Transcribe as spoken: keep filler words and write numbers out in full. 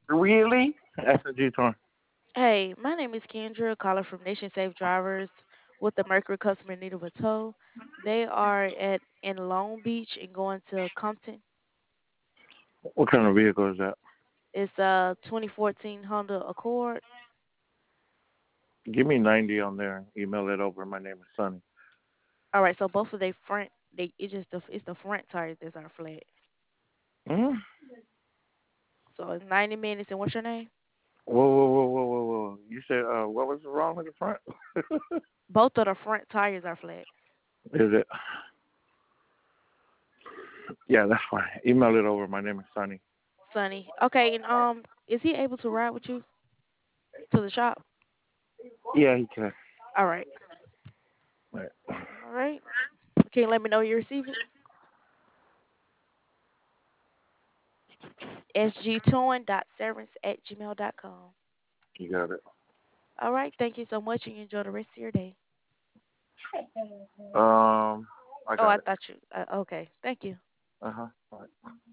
Really? S and G torn. Hey, my name is Kendra, caller from Nation Safe Drivers with the Mercury customer in need of a tow. They are at in Long Beach and going to Compton. What kind of vehicle is that? It's a twenty fourteen Honda Accord. Give me ninety on there. Email it over. My name is Sonny. All right, so both of their front, they it's just the it's the front tires that are flat. Hmm? So it's ninety minutes. And what's your name? Whoa, whoa, whoa, whoa, whoa, whoa. You said, uh, what was wrong with the front? Both of the front tires are flat. Is it? Yeah, that's fine. Email it over. My name is Sonny. Sunny. Okay, and um, is he able to ride with you to the shop? Yeah, he can. All right. Right. All right. Can you let me know you receive it? sgtowing.service at gmail dot com. You got it. All right. Thank you so much, and you enjoy the rest of your day. Um, I Oh, got I it. thought you. Uh, okay. Thank you. Uh huh.